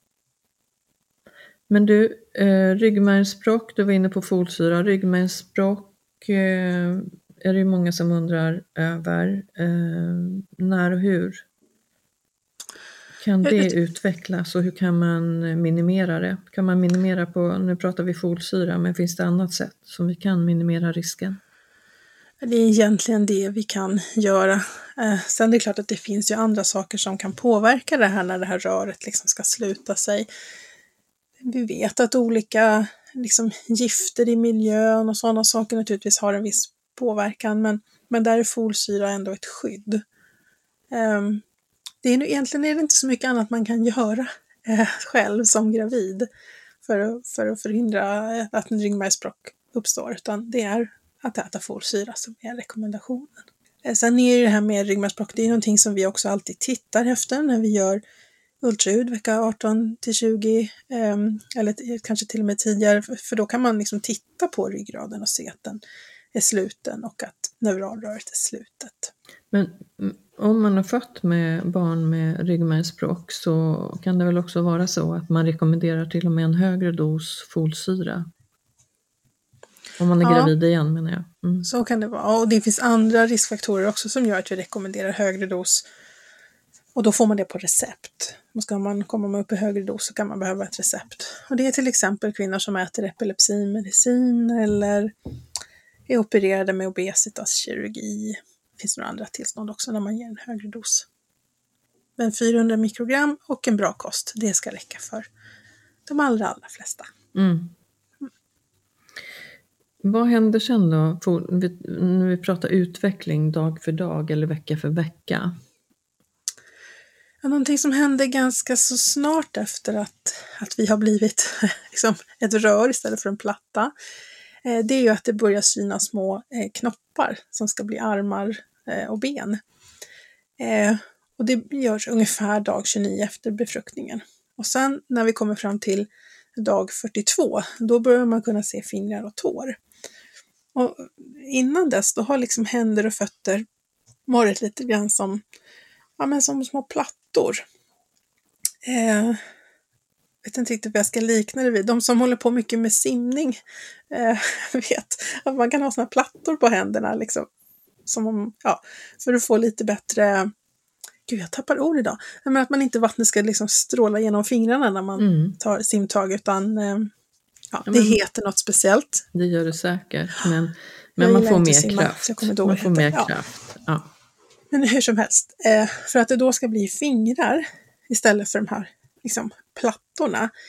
Men du, eh, ryggmärgsbråck, du var inne på folsyra. Ryggmärgsbråck eh, är det ju många som undrar över. Eh, när och hur kan det utvecklas och hur kan man minimera det? Kan man minimera på, nu pratar vi folsyra, men finns det annat sätt som vi kan minimera risken? Det är egentligen det vi kan göra. Eh, sen är det klart att det finns ju andra saker som kan påverka det här när det här röret liksom ska sluta sig. Vi vet att olika liksom, gifter i miljön och sådana saker naturligtvis har en viss påverkan, men, men där är folsyra ändå ett skydd. Um, det är nu, egentligen är det inte så mycket annat man kan göra eh, själv som gravid för, för att förhindra att en ryggmärgsbråck uppstår, utan det är att äta folsyra som är rekommendationen. Eh, sen är det här med ryggmärgsbråck, det är någonting som vi också alltid tittar efter när vi gör ultraljud vecka arton till tjugo, eh, eller kanske till och med tidigare, för, för då kan man liksom titta på ryggraden och se att den är sluten och att neuralröret är slutet. Men om man har fött med barn med ryggmärgsbråck så kan det väl också vara så att man rekommenderar till och med en högre dos folsyra. Om man är Ja, gravid igen, menar jag. Mm. Så kan det vara. Och det finns andra riskfaktorer också som gör att vi rekommenderar högre dos. Och då får man det på recept. Och ska man komma med upp i högre dos så kan man behöva ett recept. Och det är till exempel kvinnor som äter epilepsimedicin eller är opererade med obesitaskirurgi. Det finns några andra tillstånd också när man ger en högre dos. Men fyrahundra mikrogram och en bra kost, det ska räcka för de allra, allra flesta. Mm. Mm. Vad händer sen då när vi pratar utveckling dag för dag eller vecka för vecka? Ja, någonting som händer ganska så snart efter att, att vi har blivit liksom, ett rör istället för en platta, eh, det är ju att det börjar synas små eh, knoppar som ska bli armar eh, och ben. Eh, och det görs ungefär dag tjugonio efter befruktningen. Och sen när vi kommer fram till dag fyrtiotvå, då börjar man kunna se fingrar och tår. Och innan dess, då har liksom händer och fötter varit lite grann som, ja, men som små plattor. Eh, vet inte riktigt vad jag ska likna det vid. De som håller på mycket med simning eh, vet att man kan ha såna plattor på händerna liksom, som om, ja, för att få lite bättre, gud jag tappar ord idag, men att man inte vattnet ska liksom stråla genom fingrarna när man mm. tar simtag, utan eh, ja, det men, heter något speciellt. Det gör det säkert, men, men man får mer simma, kraft. Man får mer ja. kraft, ja. Men hur som helst, eh, för att det då ska bli fingrar istället för de här liksom, plattorna,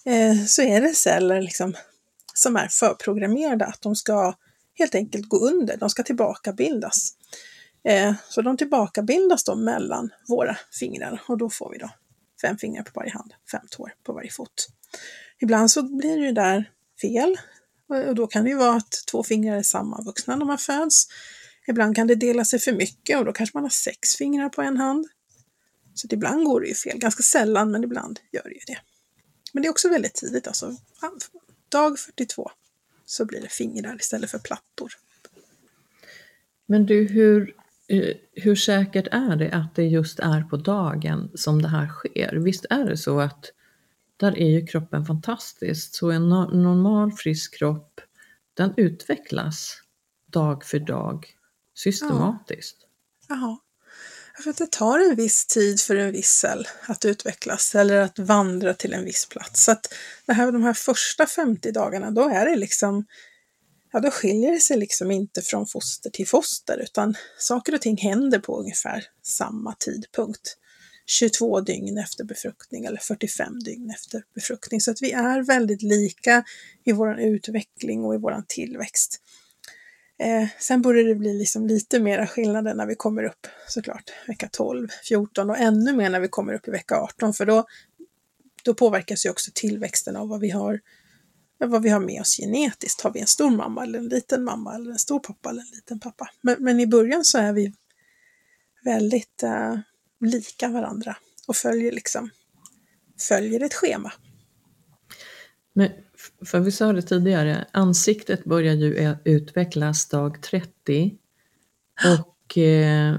eh, så är det celler liksom som är förprogrammerade att de ska helt enkelt gå under, de ska tillbakabildas. Eh, så de tillbakabildas då mellan våra fingrar och då får vi då fem fingrar på varje hand, fem tår på varje fot. Ibland så blir det ju där fel och då kan det ju vara att två fingrar är sammanvuxna när man föds. Ibland kan det dela sig för mycket och då kanske man har sex fingrar på en hand. Så ibland går det ju fel, ganska sällan men ibland gör det ju det. Men det är också väldigt tidigt, alltså dag fyrtiotvå så blir det fingrar istället för plattor. Men du, hur, hur säkert är det att det just är på dagen som det här sker? Visst är det så att där är ju kroppen fantastisk, så en normal frisk kropp, den utvecklas dag för dag systematiskt. Ja. Jaha. För att det tar en viss tid för en viss cell att utvecklas eller att vandra till en viss plats. Så att det här, de här första femtio dagarna, då är det liksom, ja då skiljer det sig liksom inte från foster till foster, utan saker och ting händer på ungefär samma tidpunkt. tjugotvå dygn efter befruktning eller fyrtiofem dygn efter befruktning. Så att vi är väldigt lika i vår utveckling och i vår tillväxt. Eh, sen borde det bli liksom lite mera skillnader när vi kommer upp såklart vecka tolv, fjorton och ännu mer när vi kommer upp i vecka arton, för då, då påverkas ju också tillväxten av vad vi har, vad vi har med oss genetiskt. Har vi en stor mamma eller en liten mamma eller en stor pappa eller en liten pappa. Men, men i början så är vi väldigt eh, lika varandra och följer liksom följer ett schema. Men för vi sa det tidigare, ansiktet börjar ju utvecklas dag trettio och eh,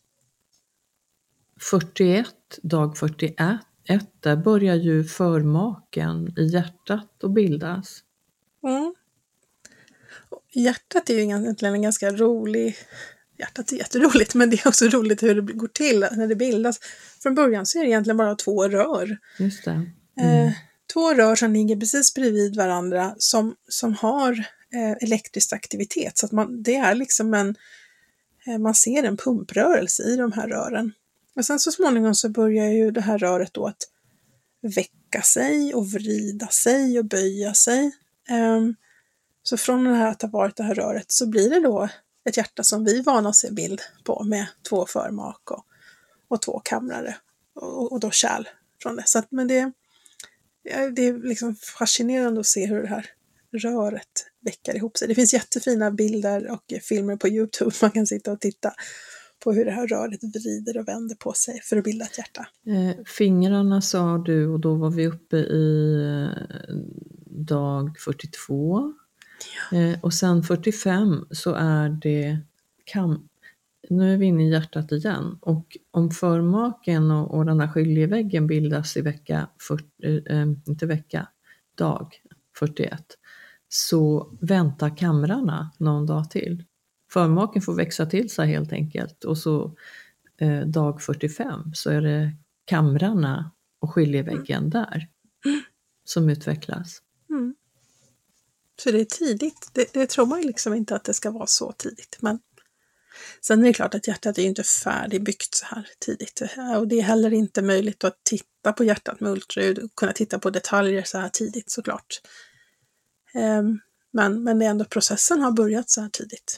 fyrtioett, dag fyrtioett, där börjar ju förmaken i hjärtat att bildas. Mm. Hjärtat är ju egentligen en ganska rolig, hjärtat är jätteroligt, men det är också roligt hur det går till när det bildas. Från början så är det egentligen bara två rör. Just det. Mm. Eh, Två rör som ligger precis bredvid varandra som, som har eh, elektrisk aktivitet. Så att man, det är liksom en, eh, man ser en pumprörelse i de här rören. Och sen så småningom så börjar ju det här röret då att väcka sig och vrida sig och böja sig. Eh, så från det här att ha varit det här röret så blir det då ett hjärta som vi vana att se bild på med två förmak och, och två kamrare och, och då kärl från det. Så att, men det Det är liksom fascinerande att se hur det här röret väcker ihop sig. Det finns jättefina bilder och filmer på YouTube. Man kan sitta och titta på hur det här röret vrider och vänder på sig för att bilda ett hjärta. Eh, fingrarna sa du och då var vi uppe i eh, dag fyrtiotvå. Ja. Eh, och sen fyrtiofem så är det kam- nu är vi inne i hjärtat igen, och om förmaken och, och den här skiljeväggen bildas i vecka, fyrtio, äh, inte vecka, dag fyrtioett, så väntar kamrarna någon dag till. Förmaken får växa till sig helt enkelt, och så eh, dag fyrtiofem så är det kamrarna och skiljeväggen mm. där som utvecklas. Mm. Så det är tidigt, det, det tror man ju liksom inte att det ska vara så tidigt, men sen är det klart att hjärtat är ju inte färdigbyggt så här tidigt. Och det är heller inte möjligt att titta på hjärtat med ultraljud och kunna titta på detaljer så här tidigt såklart. Men, men det är ändå processen har börjat så här tidigt.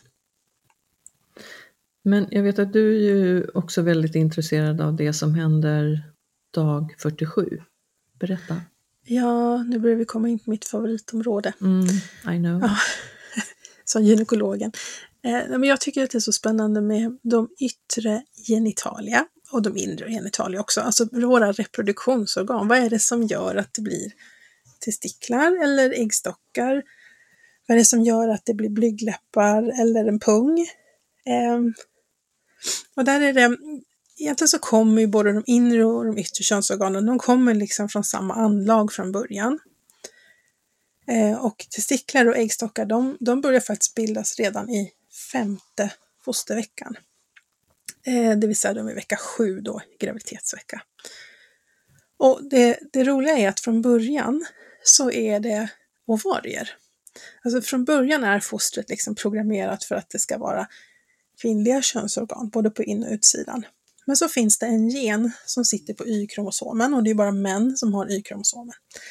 Men jag vet att du är ju också väldigt intresserad av det som händer dag fyrtiosju. Berätta. Ja, nu börjar vi komma in på mitt favoritområde. Mm, I know. Ja, som gynekologen. Eh, men jag tycker att det är så spännande med de yttre genitalia och de inre genitalia också. Alltså våra reproduktionsorgan. Vad är det som gör att det blir testiklar eller äggstockar? Vad är det som gör att det blir blygdläppar eller en pung? Eh, och där är det, egentligen så kommer ju både de inre och de yttre könsorganen, de kommer liksom från samma anlag från början. Eh, och testiklar och äggstockar, de, de börjar faktiskt bildas redan i femte fosterveckan. Eh, det vill säga de är vecka sju då, graviditetsvecka. Och det, det roliga är att från början så är det ovarier. Alltså från början är fostret liksom programmerat för att det ska vara kvinnliga könsorgan, både på in- och utsidan. Men så finns det en gen som sitter på Y-kromosomen, och det är bara män som har Y-kromosomen.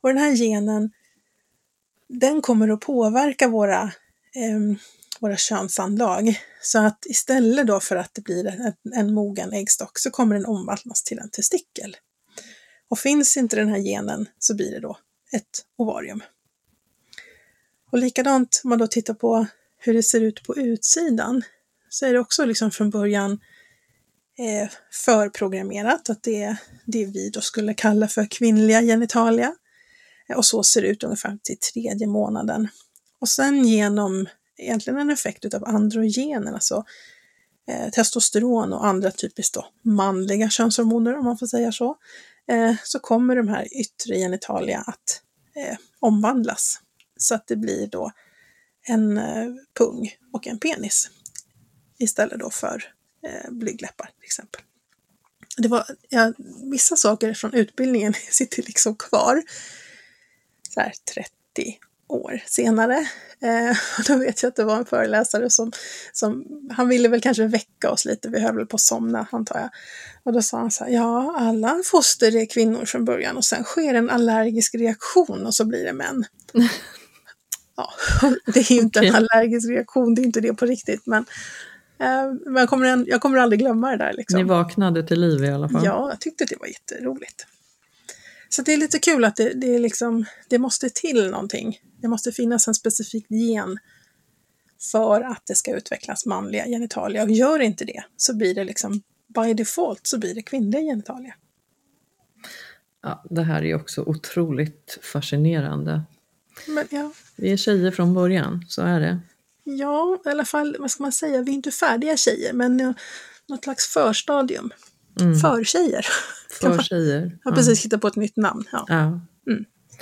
Och den här genen, den kommer att påverka våra, eh, våra könsanlag. Så att istället då för att det blir en, en mogen äggstock så kommer den omvandlas till en testikel. Och finns inte den här genen så blir det då ett ovarium. Och likadant om man då tittar på hur det ser ut på utsidan så är det också liksom från början eh, förprogrammerat att det är det vi då skulle kalla för kvinnliga genitalia. Och så ser det ut ungefär till tredje månaden. Och sen genom egentligen en effekt av androgener, alltså eh, testosteron och andra typiskt då manliga könshormoner om man får säga så, eh, så kommer de här yttre genitalia att eh, omvandlas. Så att det blir då en eh, pung och en penis istället då för eh, blygdläppar till exempel. Det var, ja, vissa saker från utbildningen sitter liksom kvar så här trettio år senare. Eh, och då vet jag att det var en föreläsare som, som, han ville väl kanske väcka oss lite, vi höll väl på att somna antar jag. Och då sa han så här, ja alla foster är kvinnor från början och sen sker en allergisk reaktion och så blir det män. Ja, det är ju inte okay. En allergisk reaktion, det är inte det på riktigt, men eh, jag, kommer en, jag kommer aldrig glömma det där. Liksom. Ni vaknade till liv i alla fall. Ja, jag tyckte det var jätteroligt. Så det är lite kul att det, det, är liksom, det måste till någonting. Det måste finnas en specifik gen för att det ska utvecklas manliga genitalia. Och gör inte det så blir det liksom, by default så blir det kvinnliga genitalia. Ja, det här är också otroligt fascinerande. Men, ja. Vi är tjejer från början, så är det. Ja, i alla fall, vad ska man säga, vi är inte färdiga tjejer, men något slags förstadium. Mm. Förtjejer. Förtjejer. Jag har precis hittat på ett nytt namn. Ja. Ja. Mm.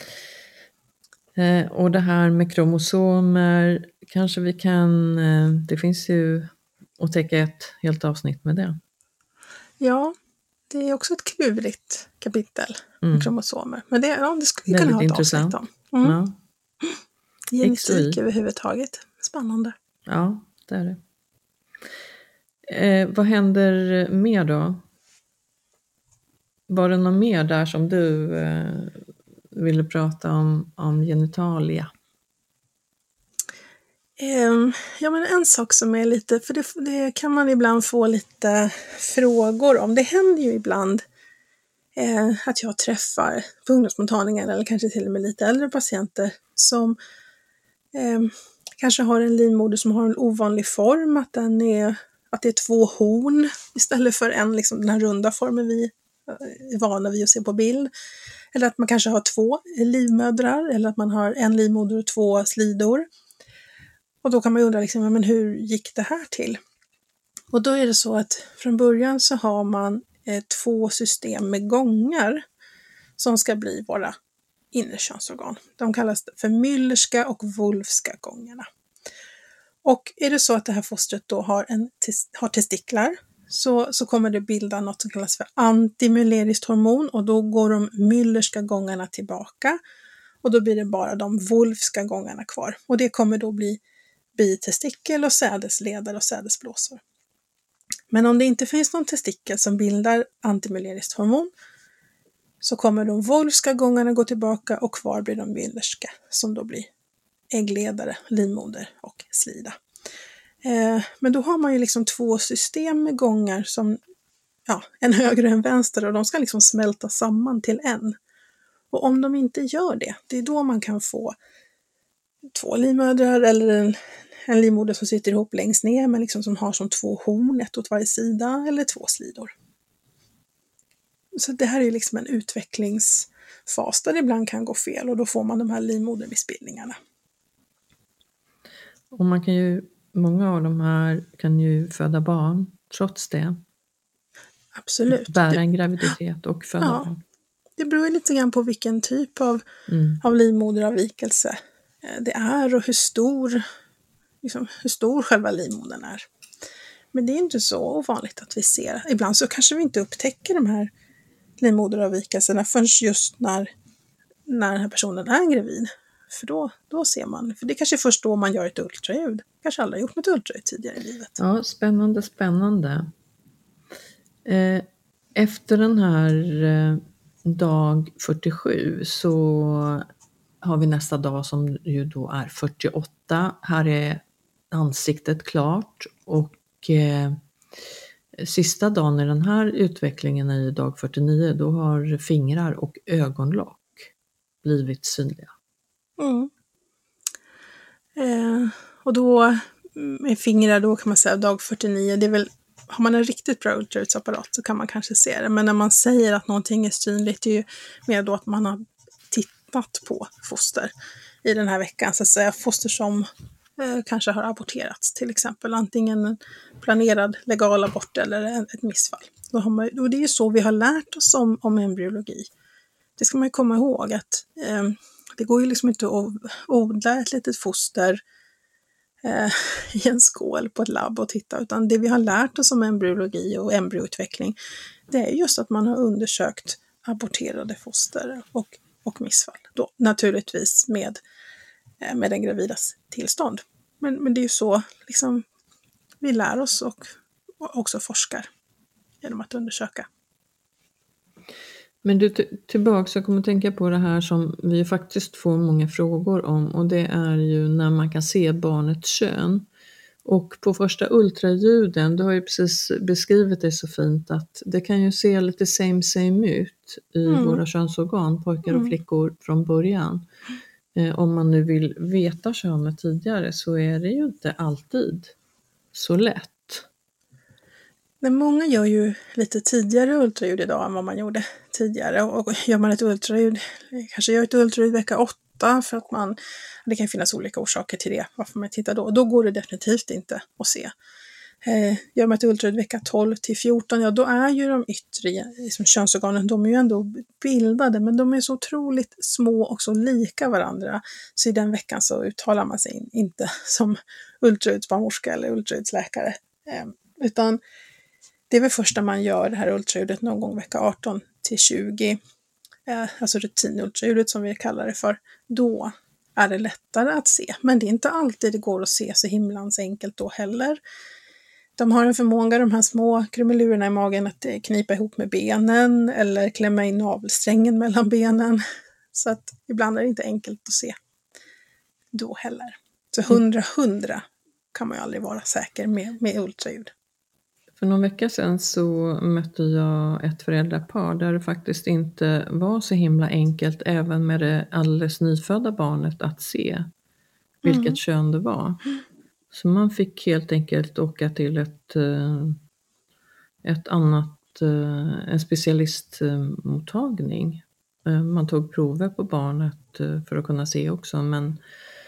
Eh, och det här med kromosomer, kanske vi kan, eh, det finns ju att täcka ett helt avsnitt med det. Ja, det är också ett klurigt kapitel mm. med kromosomer. Men det, ja, det skulle vi kunna ha ett intressant. avsnitt om. Mm. Ja. Genetik överhuvudtaget. Spännande. Ja, det är det. Eh, vad händer mer då? Var det något mer där som du eh, ville prata om, om genitalia? Um, ja, men en sak som är lite, för det, det kan man ibland få lite frågor om. Det händer ju ibland eh, att jag träffar på ungdomsmottagningar eller kanske till och med lite äldre patienter som eh, kanske har en livmoder som har en ovanlig form, att, den är, att det är två horn istället för en, liksom, den här runda formen vi är vana vid att se på bild. Eller att man kanske har två livmödrar eller att man har en livmoder och två slidor. Och då kan man undra liksom, men hur gick det här till? Och då är det så att från början så har man eh, två system med gångar som ska bli våra innerkönsorgan. De kallas för Müllerska och Wolffska gångarna. Och är det så att det här fostret då har, en tes- har testiklar så, så kommer det bilda något som kallas för antimülleriskt hormon och då går de Müllerska gångarna tillbaka och då blir det bara de Wolffska gångarna kvar. Och det kommer då bli bitestikel och sädesledare och sädesblåsor. Men om det inte finns någon testikel som bildar antimülleriskt hormon så kommer de Wolffska gångarna gå tillbaka och kvar blir de Müllerska som då blir äggledare, livmoder och slida. Eh, men då har man ju liksom två system med gångar som, ja, en höger och en vänster och de ska liksom smälta samman till en. Och om de inte gör det, det är då man kan få två livmödrar eller en, en livmoder som sitter ihop längst ner men liksom som har som två horn, ett åt varje sida eller två slidor. Så det här är ju liksom en utvecklingsfas där det ibland kan gå fel och då får man de här livmodermissbildningarna. Och man kan ju, många av de här kan ju föda barn trots det. Absolut. Bära en graviditet och föda ja, barn. Det beror lite grann på vilken typ av, mm. av livmoderavvikelse det är och hur stor, liksom, hur stor själva livmodern är. Men det är inte så ovanligt att vi ser. Ibland så kanske vi inte upptäcker de här livmoderavvikelserna förrän just när, när den här personen är gravid. För då, då ser man, för det är kanske först då man gör ett ultraljud. Kanske aldrig gjort något ultraljud tidigare i livet. Ja, spännande, spännande. Eh, efter den här eh, dag fyrtiosju så har vi nästa dag som ju då är fyrtioåtta. Här är ansiktet klart och eh, sista dagen i den här utvecklingen i dag fyrtionio, då har fingrar och ögonlock blivit synliga. Mm. Eh, och då med fingrar då kan man säga dag fyrtionio, det är väl, har man en riktigt bra ultraljudsapparat så kan man kanske se det. Men när man säger att någonting är synligt, det är ju mer då att man har tittat på foster i den här veckan. Så att säga foster som eh, kanske har aborterats till exempel. Antingen en planerad legal abort eller ett missfall. Då har man, och det är ju så vi har lärt oss om, om embryologi. Det ska man ju komma ihåg att eh, det går ju liksom inte att odla ett litet foster eh, i en skål på ett labb och titta, utan det vi har lärt oss om embryologi och embryoutveckling, det är just att man har undersökt aborterade foster och, och missfall. Då, naturligtvis med, eh, med den gravidas tillstånd. Men, men det är ju så liksom, vi lär oss och, och också forskar genom att undersöka. Men du, t- tillbaka så kommer att tänka på det här som vi faktiskt får många frågor om, och det är ju när man kan se barnets kön. Och på första ultraljuden, du har ju precis beskrivit det så fint, att det kan ju se lite same same ut i mm. våra könsorgan, pojkar och flickor från början. Eh, om man nu vill veta könet tidigare så är det ju inte alltid så lätt. Men många gör ju lite tidigare ultraljud idag än vad man gjorde tidigare. Och gör man ett ultraljud, kanske gör ett ultraljud vecka åtta för att man, det kan finnas olika orsaker till det, varför man tittar då. Då går det definitivt inte att se. Eh, gör man ett ultraljud vecka tolv till fjorton, ja då är ju de yttre liksom könsorganen, de är ju ändå bildade, men de är så otroligt små och så lika varandra. Så i den veckan så uttalar man sig inte som ultraljudsbarnmorska eller ultraljudsläkare. Eh, utan det är väl först när man gör det här ultraljudet någon gång vecka arton till tjugo, eh, alltså rutinultraljudet som vi kallar det för, då är det lättare att se. Men det är inte alltid det går att se så himlans enkelt då heller. De har en förmåga, de här små krumelurerna i magen, att knipa ihop med benen eller klämma in navelsträngen mellan benen. Så att ibland är det inte enkelt att se då heller. Så hundra hundra kan man ju aldrig vara säker med, med ultraljud. För någon vecka sedan så mötte jag ett föräldrapar där det faktiskt inte var så himla enkelt även med det alldeles nyfödda barnet att se vilket mm. kön det var. Så man fick helt enkelt åka till ett, ett annat, en specialistmottagning. Man tog prover på barnet för att kunna se också, men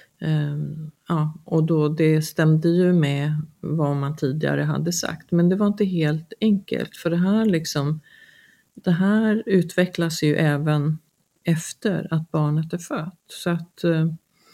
ja, och då det stämde ju med vad man tidigare hade sagt, men det var inte helt enkelt, för det här liksom det här utvecklas ju även efter att barnet är fött, så att eh,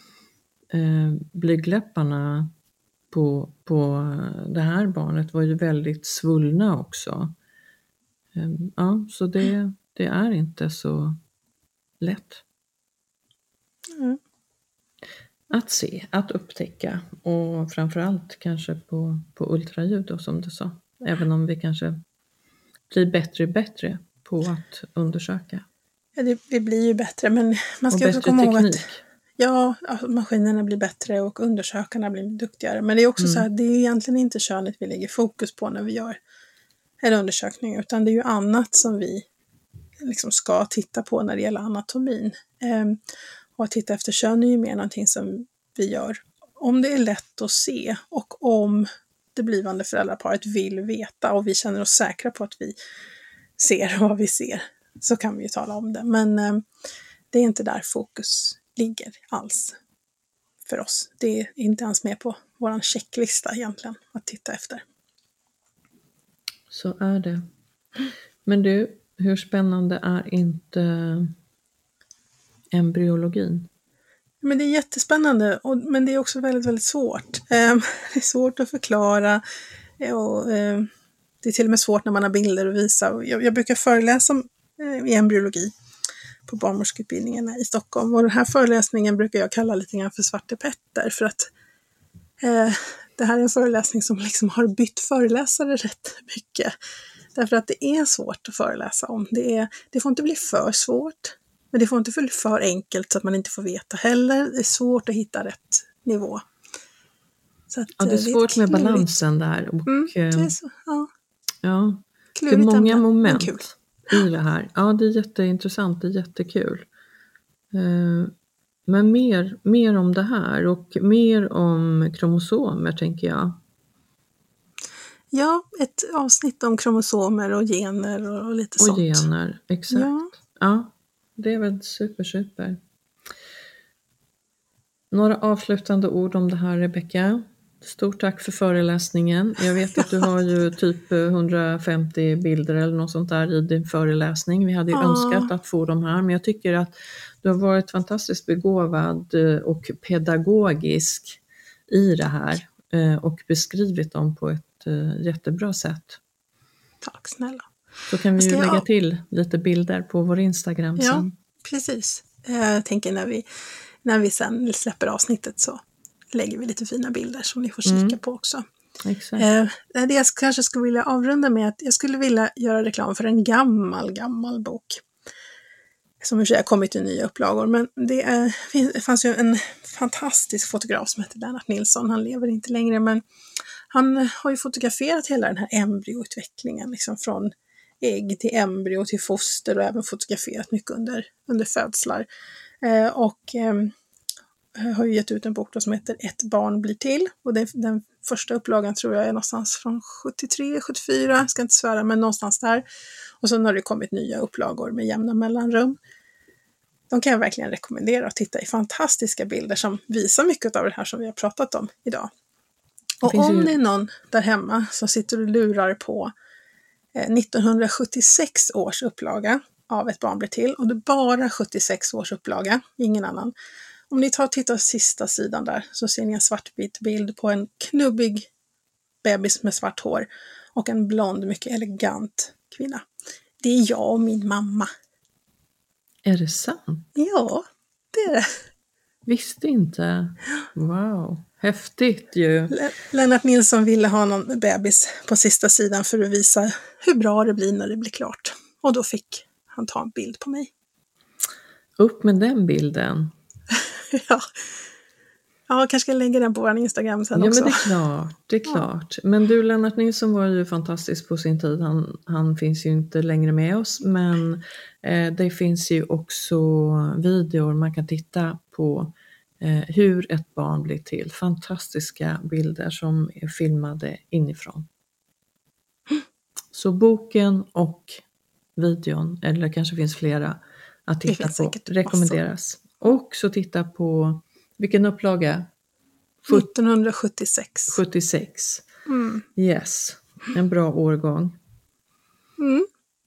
blygdläpparna på, på det här barnet var ju väldigt svullna också. Eh, ja, så det, det är inte så lätt. Mm. Att se, att upptäcka, och framförallt kanske på, på ultraljud då, som du sa. Även om vi kanske blir bättre och bättre på att undersöka. Ja, det, det blir ju bättre, men man ska också komma ihåg att ja, maskinerna blir bättre och undersökarna blir duktigare. Men det är också mm. så här, det är egentligen inte könet vi lägger fokus på när vi gör en undersökning, utan det är ju annat som vi liksom ska titta på när det gäller anatomin. Ehm, Och att titta efter kön är ju mer någonting som vi gör om det är lätt att se och om det blivande föräldraparet vill veta och vi känner oss säkra på att vi ser vad vi ser, så kan vi ju tala om det. Men eh, det är inte där fokus ligger alls för oss. Det är inte ens med på vår checklista egentligen att titta efter. Så är det. Men du, hur spännande är inte embryologin? Men det är jättespännande, och, men det är också väldigt, väldigt svårt. Eh, det är svårt att förklara och eh, det är till och med svårt när man har bilder att visa. Jag, jag brukar föreläsa eh, i embryologi på barnmorskeutbildningarna i Stockholm, och den här föreläsningen brukar jag kalla lite grann för Svarte Petter, för att eh, det här är en föreläsning som liksom har bytt föreläsare rätt mycket. Därför att det är svårt att föreläsa om. Det, är, det får inte bli för svårt, men det får inte bli för enkelt så att man inte får veta heller. Det är svårt att hitta rätt nivå. Så att, ja, det är svårt det är med balansen där. Och, mm, det är så, ja. Ja, det är Klurigt många ämne, moment men kul. i det här. Ja, det är jätteintressant, det är jättekul. Eh, men mer, mer om det här och mer om kromosomer tänker jag. Ja, ett avsnitt om kromosomer och gener och, och lite och sånt. Och gener, exakt. Ja. ja, det är väl super, super. Några avslutande ord om det här, Rebecka. Stort tack för föreläsningen. Jag vet att du har ju typ hundrafemtio bilder eller något sånt där i din föreläsning. Vi hade ju ja. önskat att få de här, men jag tycker att du har varit fantastiskt begåvad och pedagogisk i det här och beskrivit dem på ett jättebra sätt. Tack snälla. Så kan vi ju lägga jag... till lite bilder på vår Instagram ja, sen. Precis. Jag tänker när vi, när vi sen släpper avsnittet så lägger vi lite fina bilder som ni får kika mm. på också. Exakt. Eh, det jag kanske skulle vilja avrunda med att jag skulle vilja göra reklam för en gammal, gammal bok. Som i och för sig har kommit i nya upplagor. Men det, är, det fanns ju en fantastisk fotograf som heter Lennart Nilsson. Han lever inte längre, men han har ju fotograferat hela den här embryoutvecklingen. Liksom från ägg till embryo till foster och även fotograferat mycket under, under födslar. Eh, och... Eh, har ju gett ut en bok då som heter Ett barn blir till. Och det, den första upplagan tror jag är någonstans från sjuttiotre sjuttiofyra, jag ska inte svära, men någonstans där. Och sen har det kommit nya upplagor med jämna mellanrum. De kan jag verkligen rekommendera att titta i. Fantastiska bilder som visar mycket av det här som vi har pratat om idag. Och om ju... det är någon där hemma som sitter och lurar på eh, nittonhundrasjuttiosex års upplaga av Ett barn blir till, och det är bara sjuttiosex års upplaga, ingen annan. Om ni tar och tittar på sista sidan där så ser ni en svartvit bild på en knubbig bebis med svart hår och en blond, mycket elegant kvinna. Det är jag och min mamma. Är det sant? Ja, det är det. Visste inte. Wow, häftigt ju. Lennart Nilsson ville ha någon bebis på sista sidan för att visa hur bra det blir när det blir klart. Och då fick han ta en bild på mig. Upp med den bilden. Ja. Ja, jag kanske ska lägga den på vår Instagram sen ja, också. Ja, men det är klart. Det är klart. Ja. Men du, Lennart Nilsson var ju fantastisk på sin tid. Han, han finns ju inte längre med oss. Men eh, det finns ju också videor man kan titta på eh, hur ett barn blir till. Fantastiska bilder som är filmade inifrån. Mm. Så boken och videon, eller kanske finns flera att titta på, rekommenderas. Och så titta på, vilken upplaga? nittonhundrasjuttiosex. sjuttiosex. Mm. Yes, en bra årgång. Mm.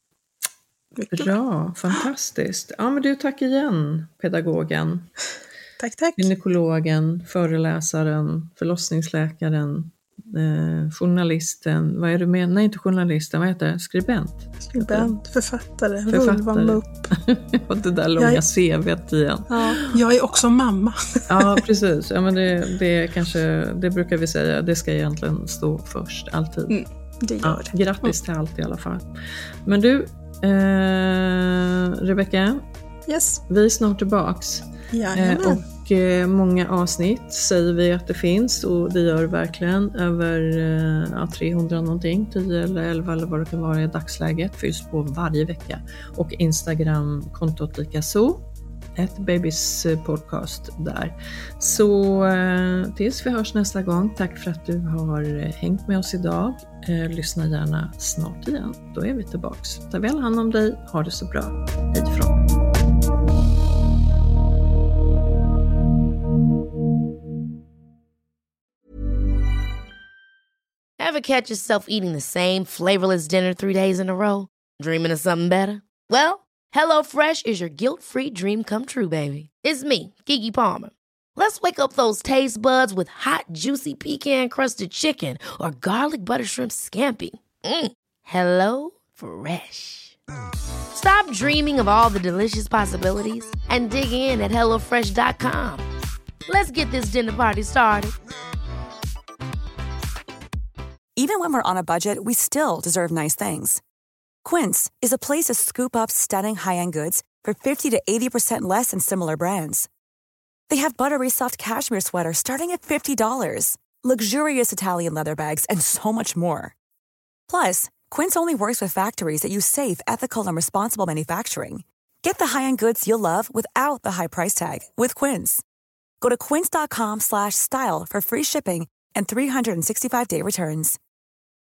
Bra, fantastiskt. Ja, men du, tack igen, pedagogen. Tack, tack. Gynekologen, föreläsaren, förlossningsläkaren, eh, journalisten. Vad är du med? Nej, inte journalisten, vad heter det? Skribent. Skribent, författare, författare. vulvamupp. Och det där långa är... C V:t igen. Ja, jag är också mamma. Ja, precis. Ja, men det, det, kanske, det brukar vi säga, det ska egentligen stå först, alltid. Mm, det gör ja, det. Grattis till allt i alla fall. Men du, eh, Rebecka, yes. Vi är snart tillbaks. Jajamän. Eh, och eh, många avsnitt säger vi att det finns, och det gör verkligen över eh, ja, trehundra någonting, tio eller elva eller vad det kan vara i dagsläget, fylls på varje vecka. Och Instagram-kontot lika så, ett babys podcast där. Så eh, tills vi hörs nästa gång, tack för att du har hängt med oss idag. Eh, lyssna gärna snart igen, då är vi tillbaks. Ta väl hand om dig, ha det så bra. Hej ifrån. Ever catch yourself eating the same flavorless dinner three days in a row? Dreaming of something better? Well, HelloFresh is your guilt-free dream come true, baby. It's me, Keke Palmer. Let's wake up those taste buds with hot, juicy pecan-crusted chicken or garlic butter shrimp scampi. Mm. Hello Fresh. Stop dreaming of all the delicious possibilities and dig in at hello fresh dot com. Let's get this dinner party started. Even when we're on a budget, we still deserve nice things. Quince is a place to scoop up stunning high-end goods for fifty to eighty percent less than similar brands. They have buttery soft cashmere sweaters starting at fifty dollars, luxurious Italian leather bags, and so much more. Plus, Quince only works with factories that use safe, ethical, and responsible manufacturing. Get the high-end goods you'll love without the high price tag with Quince. Go to quince.com slash style for free shipping and three sixty-five day returns.